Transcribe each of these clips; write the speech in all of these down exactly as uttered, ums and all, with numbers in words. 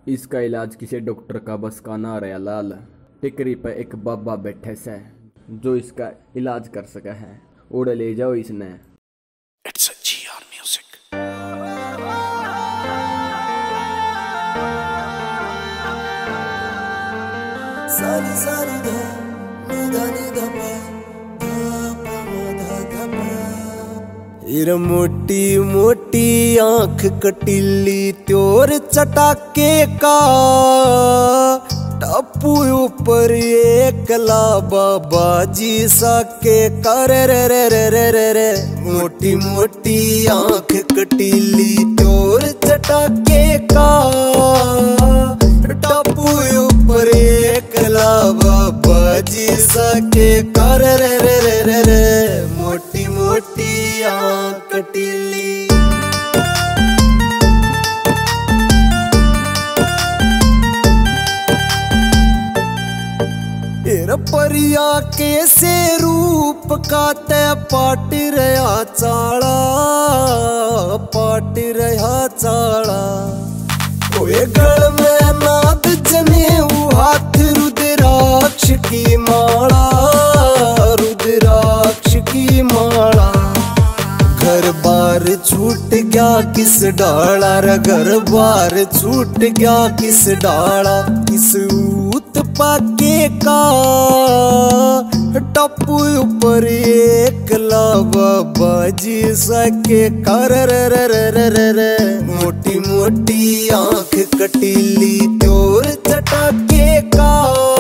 इसका इलाज किसी डॉक्टर का बस का ना रहा लाल। टिकरी पे एक बाबा बैठे से जो इसका इलाज कर सका है। उड़ ले जाओ इसने। It's a G R music. सारी सारी धा निधा निधा पा धा पा धा धा पा। इर मोटी मोटी आंख कटीली त्योर चटाके का टप्पू ऊपर एकला बाबा जी साके कर रे रे रे रे रे रे। मोटी मोटी आंख कटीली त्योर चटाके का टप्पू ऊपर एकला बाबा जी साके कर रे रे रे रे रे। मोटी मोटी आंख कटीली परिया के से रूप का ते पाट रहा चाड़ा पाट रहा चाड़ा। ओए गल में नाद जने हाथ रुद्राक्ष की माला रुद्राक्ष की माला। घर बार छूट गया किस डाला रे घर बार छूट गया किस डाला। किस ऊत पाके का टप्पू ऊपर एकला बाबा जी सके कर रे रे रे रे रे। मोटी मोटी आंख कटीली त्योर चटाके का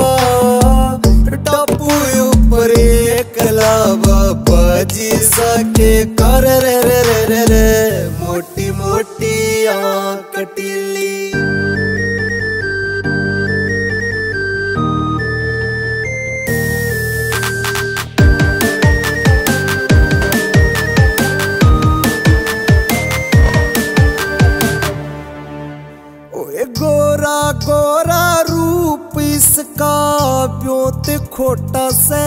टप्पू ऊपर एकला बाबा जी सके कर रे रे रे रे रे। मोटी मोटी आंख कटीली गोरा गोरा रूप इसका ब्योत खोटा से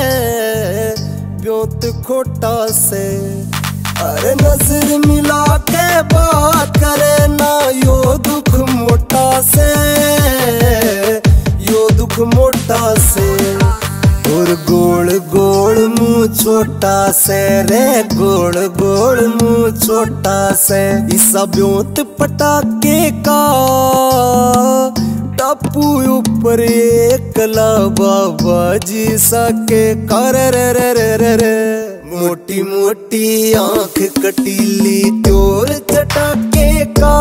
ब्योत खोटा से। अरे नजर मिला के बात करे ना यो दुख मोटा से यो दुख मोटा से। और गोल गोल मुंह छोटा से रे गोल गोल मुंह छोटा से। इसा ब्योत पटाके का टप्पू ऊपर एकला बाबा जी सके कर रे रे रे रे रे। मोटी मोटी आंख कटीली त्योर चटाके का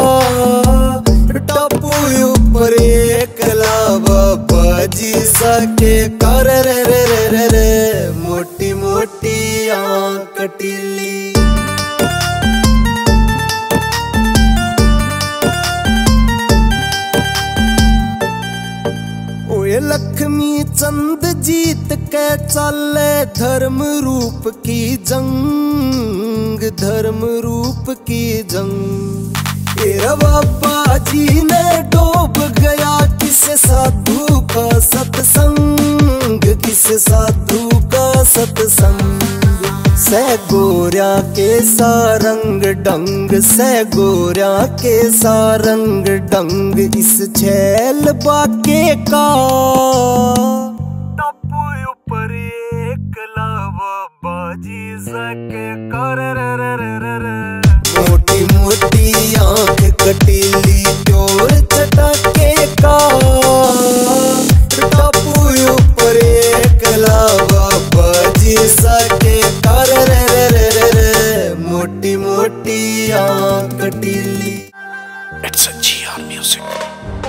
टप्पू ऊपर एकला बाबा जी सके कर रे रे रे रे रे। मोटी मोटी आंख कटीली ओए लक्ष्मी चंद जीत के चले धर्म रूप की जंग धर्म रूप की जंग। तेरा बाबा जी ने डूब गया किस साधु का सत्संग किस साधु का सत्संग। से गोरा के सारंग डंग से गोरा के सारंग डंग। इस छैल बाके का टप्पू ऊपर एकला बाबा जी सके कर रे रे रे रे रे। मोटी मोटी आंख कटीली त्योर चटाके का टप्पू ऊपर एकला बाबा जी सके कर रे रे रे रे रे। मोटी मोटी आंख कटीली। It's a G R music.